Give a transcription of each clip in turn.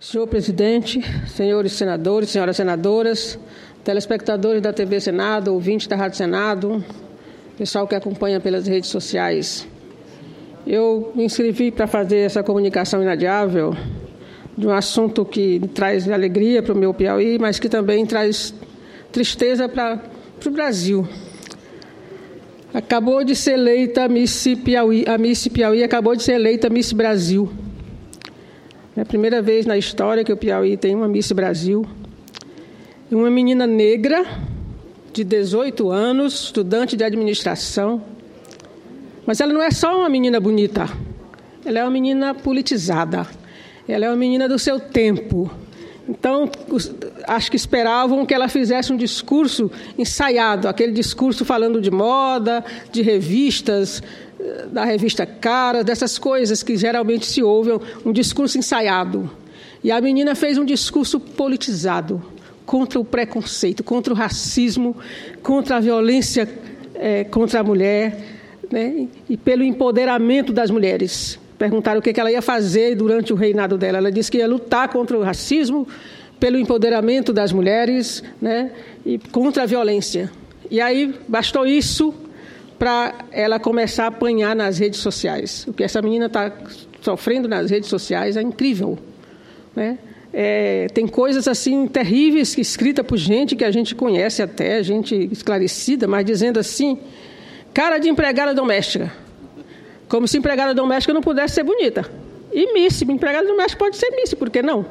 Senhor presidente, senhores senadores, senhoras senadoras, telespectadores da TV Senado, ouvintes da Rádio Senado, pessoal que acompanha pelas redes sociais. Eu me inscrevi para fazer essa comunicação inadiável de um assunto que traz alegria para o meu Piauí, mas que também traz tristeza para o Brasil. Acabou de ser eleita Miss Piauí, a Miss Piauí acabou de ser eleita Miss Brasil. É a primeira vez na história que o Piauí tem uma Miss Brasil. Uma menina negra, de 18 anos, estudante de administração. Mas ela não é só uma menina bonita, ela é uma menina politizada. Ela é uma menina do seu tempo. Então, acho que esperavam que ela fizesse um discurso ensaiado, aquele discurso falando de moda, de revistas, da revista Cara, dessas coisas que geralmente se ouvem, um discurso ensaiado. E a menina fez um discurso politizado, contra o preconceito, contra o racismo, contra a violência contra a mulher, né? E pelo empoderamento das mulheres. Perguntaram o que ela ia fazer durante o reinado dela. Ela disse que ia lutar contra o racismo, pelo empoderamento das mulheres, né? E contra a violência. E aí bastou isso para ela começar a apanhar nas redes sociais. O que essa menina está sofrendo nas redes sociais é incrível, né? Tem coisas assim terríveis escritas por gente que a gente conhece até, gente esclarecida, mas dizendo assim, cara de empregada doméstica. Como se empregada doméstica não pudesse ser bonita. E Miss, empregada doméstica pode ser Miss, por que não?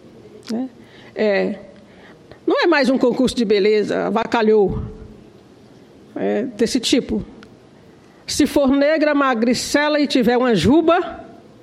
Não é mais um concurso de beleza, avacalhou, desse tipo. Se for negra, magricela e tiver uma juba,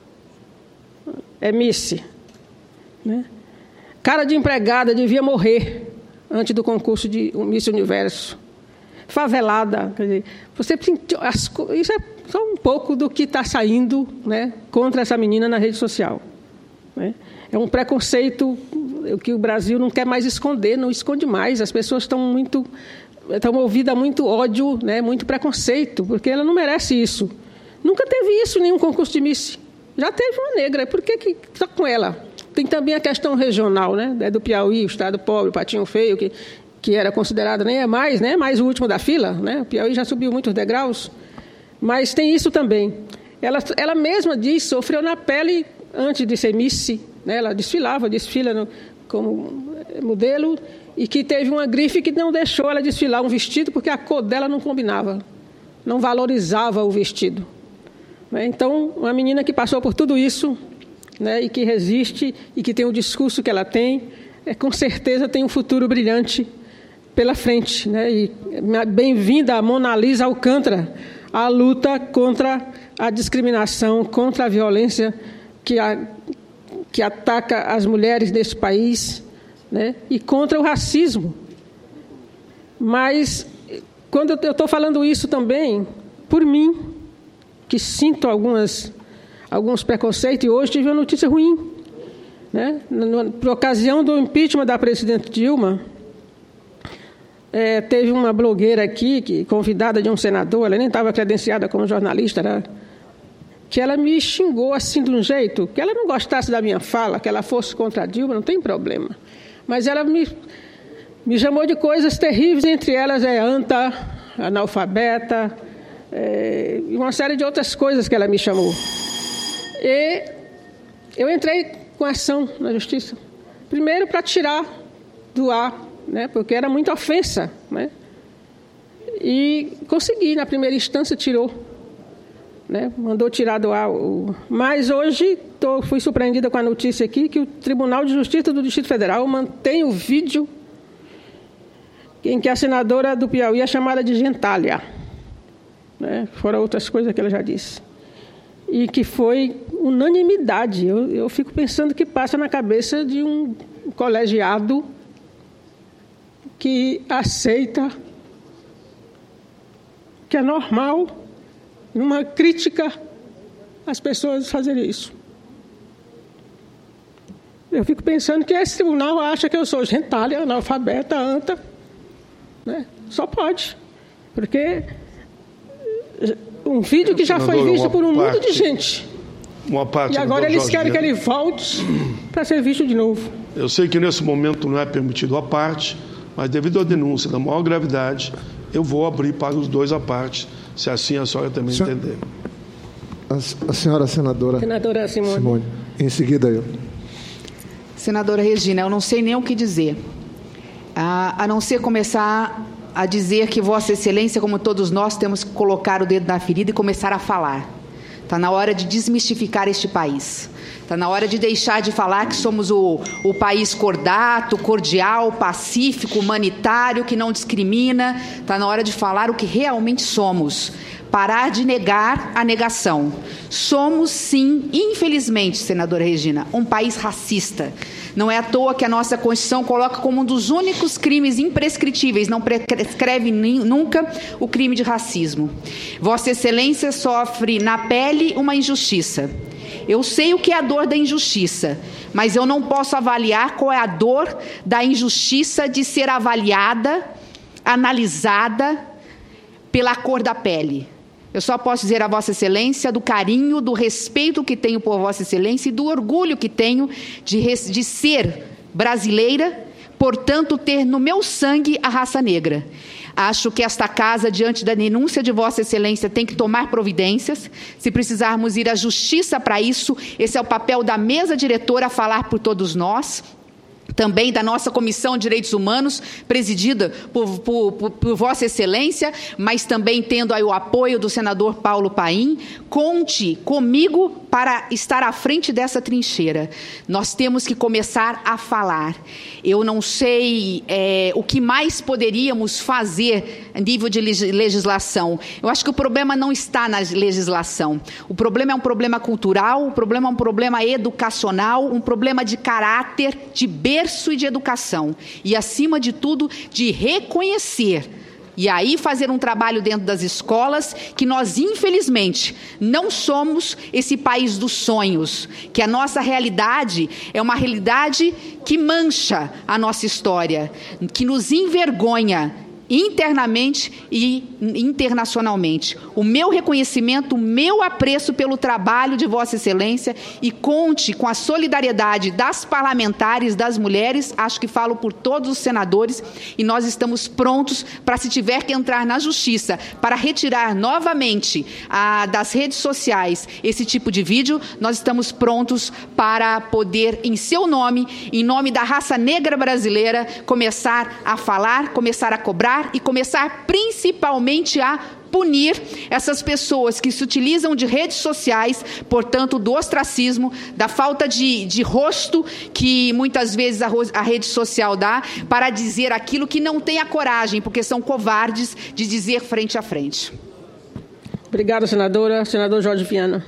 é Miss. Né? Cara de empregada devia morrer antes do concurso de Miss Universo. Favelada, quer dizer, isso é só um pouco do que está saindo, né, contra essa menina na rede social. Né? É um preconceito que o Brasil não quer mais esconder, não esconde mais. As pessoas estão movidas a muito ódio, né, muito preconceito, porque ela não merece isso. Nunca teve isso em nenhum concurso de Miss. Já teve uma negra, por que está com ela? Tem também a questão regional, né, do Piauí, o estado pobre, o Patinho Feio, que era considerado, nem é mais, né, mais o último da fila, né? O Piauí já subiu muitos degraus, mas tem isso também. Ela mesma diz, sofreu na pele antes de ser Miss, né? Ela desfila como modelo, e que teve uma grife que não deixou ela desfilar um vestido porque a cor dela não combinava, não valorizava o vestido. Né? Então, uma menina que passou por tudo isso, né, e que resiste, e que tem o discurso que ela tem, com certeza tem um futuro brilhante pela frente, né? E bem-vinda a Mona Lisa Alcântara, à luta contra a discriminação, contra a violência que ataca as mulheres desse país, né? E contra o racismo. Mas, quando eu estou falando isso também, por mim, que sinto alguns preconceitos, e hoje tive uma notícia ruim, né? Por ocasião do impeachment da presidente Dilma, teve uma blogueira aqui, convidada de um senador, ela nem estava credenciada como jornalista, que ela me xingou assim de um jeito, que ela não gostasse da minha fala, que ela fosse contra a Dilma, não tem problema. Mas ela me chamou de coisas terríveis, entre elas anta, analfabeta, e uma série de outras coisas que ela me chamou. E eu entrei com ação na justiça. Primeiro para tirar do ar, né, porque era muita ofensa, né? E consegui, na primeira instância tirou, né, mandou tirar do ar. Mas hoje fui surpreendida com a notícia aqui que o Tribunal de Justiça do Distrito Federal mantém o vídeo em que a senadora do Piauí é chamada de gentalha, né, fora outras coisas que ela já disse. E que foi unanimidade. Eu fico pensando que passa na cabeça de um colegiado que aceita que é normal, numa crítica, as pessoas fazerem isso. Eu fico pensando que esse tribunal acha que eu sou gentalha, analfabeta, anta, né? Só pode, porque um vídeo que já foi visto por um mundo de gente. uma parte... E agora eles querem que ele volte para ser visto de novo. Eu sei que nesse momento não é permitido a parte, mas devido à denúncia da maior gravidade, eu vou abrir para os dois a parte, se assim a senhora também entender. A senhora senadora... Senadora Simone. Em seguida, eu. Senadora Regina, eu não sei nem o que dizer, a não ser começar a dizer que Vossa Excelência, como todos nós, temos que colocar o dedo na ferida e começar a falar. Está na hora de desmistificar este país. Está na hora de deixar de falar que somos o país cordato, cordial, pacífico, humanitário, que não discrimina. Está na hora de falar o que realmente somos. Parar de negar a negação. Somos, sim, infelizmente, senadora Regina, um país racista. Não é à toa que a nossa Constituição coloca como um dos únicos crimes imprescritíveis, não prescreve nunca o crime de racismo. Vossa Excelência sofre na pele uma injustiça. Eu sei o que é a dor da injustiça, mas eu não posso avaliar qual é a dor da injustiça de ser avaliada, analisada pela cor da pele. Eu só posso dizer a Vossa Excelência do carinho, do respeito que tenho por Vossa Excelência e do orgulho que tenho de ser brasileira, portanto, ter no meu sangue a raça negra. Acho que esta casa, diante da denúncia de Vossa Excelência, tem que tomar providências. Se precisarmos ir à justiça para isso, esse é o papel da mesa diretora, falar por todos nós. Também da nossa Comissão de Direitos Humanos, presidida por Vossa Excelência, mas também tendo aí o apoio do senador Paulo Paim. Conte comigo para estar à frente dessa trincheira. Nós temos que começar a falar. Eu não sei o que mais poderíamos fazer a nível de legislação. Eu acho que o problema não está na legislação. O problema é um problema cultural, o problema é um problema educacional, um problema de caráter, de berço e de educação. E, acima de tudo, de reconhecer. E aí fazer um trabalho dentro das escolas, que nós, infelizmente, não somos esse país dos sonhos, que a nossa realidade é uma realidade que mancha a nossa história, que nos envergonha internamente e internacionalmente. O meu reconhecimento, o meu apreço pelo trabalho de Vossa Excelência, e conte com a solidariedade das parlamentares, das mulheres, acho que falo por todos os senadores, e nós estamos prontos para, se tiver que entrar na justiça, para retirar novamente das redes sociais esse tipo de vídeo, nós estamos prontos para poder, em seu nome, em nome da raça negra brasileira, começar a falar, começar a cobrar e começar principalmente a punir essas pessoas que se utilizam de redes sociais, portanto, do ostracismo, da falta de rosto que muitas vezes a rede social dá, para dizer aquilo que não tem a coragem, porque são covardes, de dizer frente a frente. Obrigada, senadora. Senador Jorge Viana.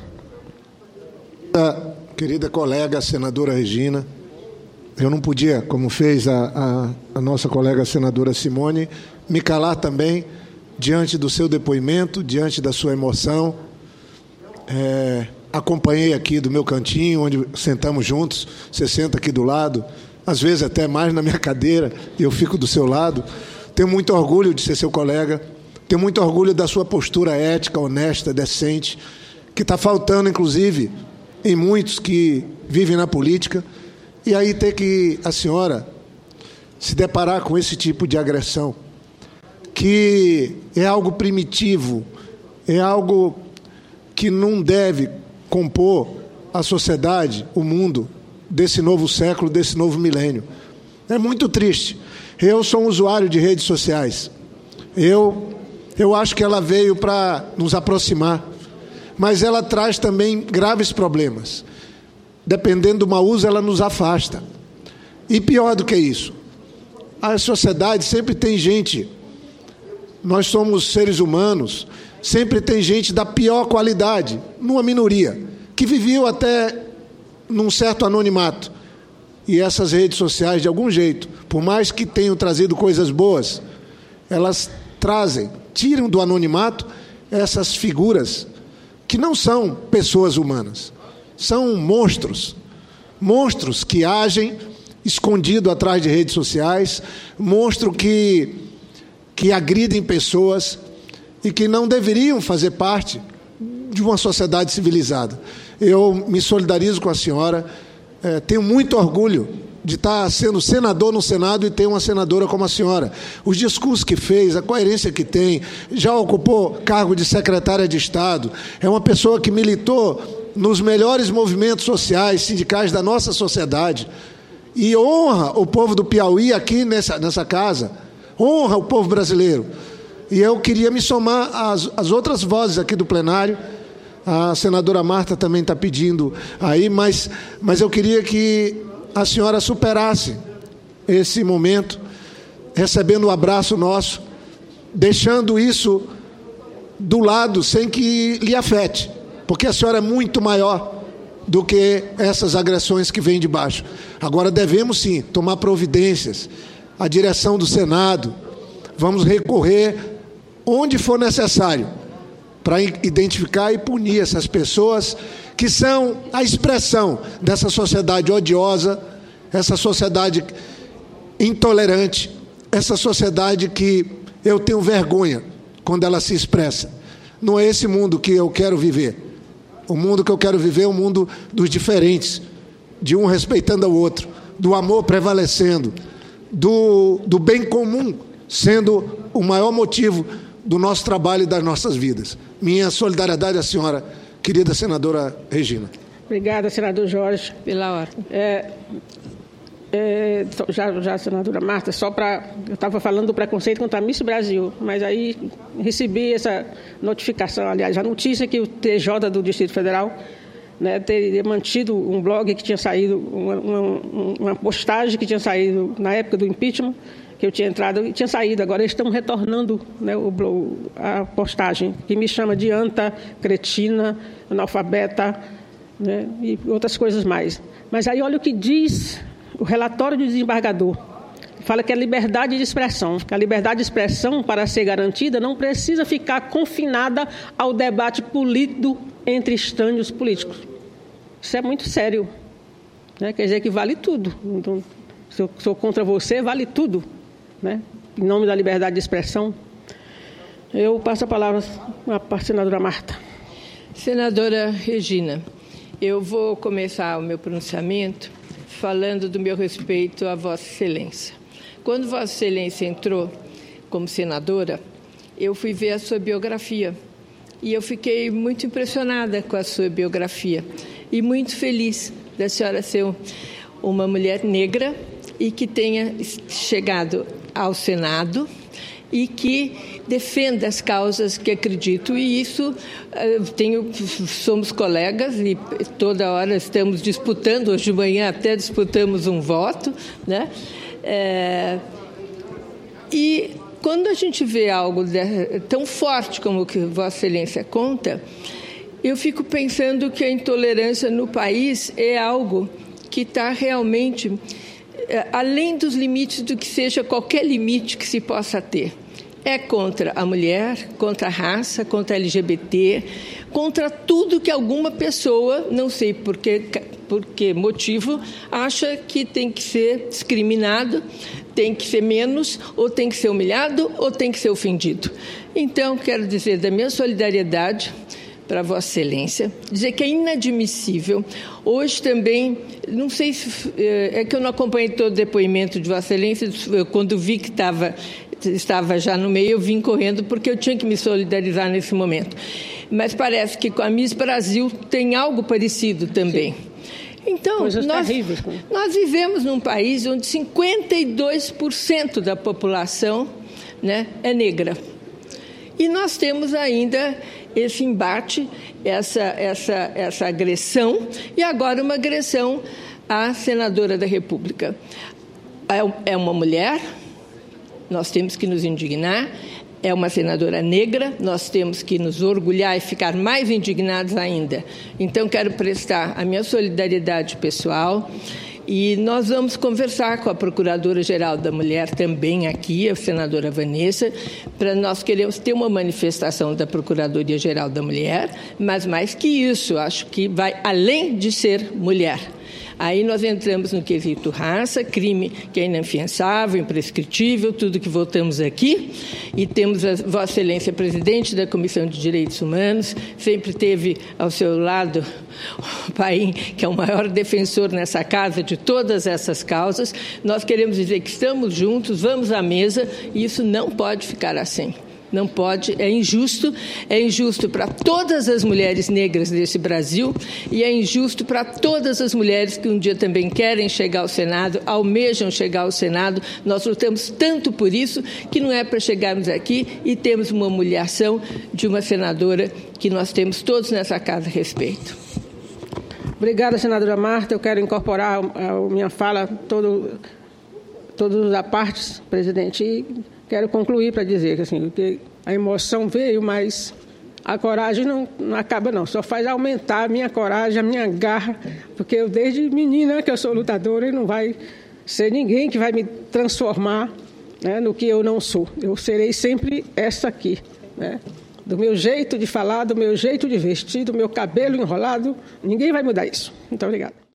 Querida colega, senadora Regina, eu não podia, como fez a nossa colega senadora Simone, me calar também diante do seu depoimento, diante da sua emoção. Acompanhei aqui do meu cantinho, onde sentamos juntos, você senta aqui do lado, às vezes até mais na minha cadeira, e eu fico do seu lado. Tenho muito orgulho de ser seu colega, tenho muito orgulho da sua postura ética, honesta, decente, que está faltando, inclusive, em muitos que vivem na política, e aí ter que a senhora se deparar com esse tipo de agressão, que é algo primitivo, é algo que não deve compor a sociedade, o mundo, desse novo século, desse novo milênio. É muito triste. Eu sou um usuário de redes sociais. Eu acho que ela veio para nos aproximar, mas ela traz também graves problemas. Dependendo do mau uso, ela nos afasta. E pior do que isso, a sociedade sempre tem gente, nós somos seres humanos, sempre tem gente da pior qualidade, numa minoria, que viveu até num certo anonimato. E essas redes sociais, de algum jeito, por mais que tenham trazido coisas boas, elas tiram do anonimato essas figuras que não são pessoas humanas, são monstros que agem escondido atrás de redes sociais, monstros que agridem pessoas e que não deveriam fazer parte de uma sociedade civilizada. Eu me solidarizo com a senhora, tenho muito orgulho de estar sendo senador no Senado e ter uma senadora como a senhora. Os discursos que fez, a coerência que tem, já ocupou cargo de secretária de Estado, é uma pessoa que militou nos melhores movimentos sociais, sindicais da nossa sociedade, e honra o povo do Piauí aqui nessa casa, honra o povo brasileiro. E eu queria me somar às outras vozes aqui do plenário. A senadora Marta também está pedindo aí, mas eu queria que a senhora superasse esse momento, recebendo o abraço nosso, deixando isso do lado sem que lhe afete, porque a senhora é muito maior do que essas agressões que vêm de baixo. Agora devemos sim tomar providências. A direção do Senado, vamos recorrer onde for necessário para identificar e punir essas pessoas que são a expressão dessa sociedade odiosa, essa sociedade intolerante, essa sociedade que eu tenho vergonha quando ela se expressa. Não é esse mundo que eu quero viver. O mundo que eu quero viver é o mundo dos diferentes, de um respeitando ao outro, do amor prevalecendo, do bem comum sendo o maior motivo do nosso trabalho e das nossas vidas. Minha solidariedade à senhora, querida senadora Regina. Obrigada, senador Jorge. Pela ordem. Já, senadora Marta, eu estava falando do preconceito contra a Miss Brasil, mas aí recebi essa notificação, aliás, a notícia que o TJ do Distrito Federal, né, teria mantido um blog que tinha saído, uma postagem que tinha saído na época do impeachment, que eu tinha entrado e tinha saído. Agora eles estão retornando, né, a postagem, que me chama de anta, cretina, analfabeta, né, e outras coisas mais. Mas aí olha o que diz o relatório do desembargador. Fala que a liberdade de expressão, que a liberdade de expressão, para ser garantida, não precisa ficar confinada ao debate político entre estânios políticos. Isso é muito sério, né? Quer dizer que vale tudo. Então, se eu sou contra você, vale tudo, né? Em nome da liberdade de expressão. Eu passo a palavra à senadora Marta. Senadora Regina, eu vou começar o meu pronunciamento falando do meu respeito a Vossa Excelência. Quando Vossa Excelência entrou como senadora, eu fui ver a sua biografia e eu fiquei muito impressionada com a sua biografia e muito feliz da senhora ser uma mulher negra e que tenha chegado ao Senado e que defenda as causas que acredito. E isso, somos colegas e toda hora estamos disputando, hoje de manhã até disputamos um voto, né? E quando a gente vê algo tão forte como o que Vossa Excelência conta, eu fico pensando que a intolerância no país é algo que está realmente além dos limites do que seja qualquer limite que se possa ter. É contra a mulher, contra a raça, contra a LGBT, contra tudo que alguma pessoa, não sei por que motivo, acha que tem que ser discriminado, tem que ser menos, ou tem que ser humilhado, ou tem que ser ofendido. Então, quero dizer da minha solidariedade para Vossa Excelência, dizer que é inadmissível. Hoje também, não sei se... É que eu não acompanhei todo o depoimento de Vossa Excelência, quando vi que estava já no meio, eu vim correndo porque eu tinha que me solidarizar nesse momento. Mas parece que com a Miss Brasil tem algo parecido também. Sim. Então, nós vivemos num país onde 52% da população, né, é negra. E nós temos ainda esse embate, essa agressão, e agora uma agressão à senadora da República. É uma mulher, nós temos que nos indignar, é uma senadora negra, nós temos que nos orgulhar e ficar mais indignados ainda. Então, quero prestar a minha solidariedade pessoal e nós vamos conversar com a Procuradora-Geral da Mulher também aqui, a senadora Vanessa, para nós queremos ter uma manifestação da Procuradoria-Geral da Mulher, mas mais que isso, acho que vai além de ser mulher. Aí nós entramos no quesito raça, crime que é inafiançável, imprescritível, tudo que votamos aqui, e temos a Vossa Excelência Presidente da Comissão de Direitos Humanos, sempre teve ao seu lado o Paim, que é o maior defensor nessa casa de todas essas causas. Nós queremos dizer que estamos juntos, vamos à mesa, e isso não pode ficar assim. Não pode, é injusto para todas as mulheres negras desse Brasil e é injusto para todas as mulheres que um dia também querem chegar ao Senado, almejam chegar ao Senado. Nós lutamos tanto por isso que não é para chegarmos aqui e temos uma humilhação de uma senadora que nós temos todos nessa casa respeito. Obrigada, senadora Marta. Eu quero incorporar a minha fala, todos os apartes, presidente, e quero concluir para dizer que a emoção veio, mas a coragem não acaba, não. Só faz aumentar a minha coragem, a minha garra, porque eu, desde menina, que eu sou lutadora, e não vai ser ninguém que vai me transformar, né, no que eu não sou. Eu serei sempre essa aqui, né? Do meu jeito de falar, do meu jeito de vestir, do meu cabelo enrolado, ninguém vai mudar isso. Muito obrigada.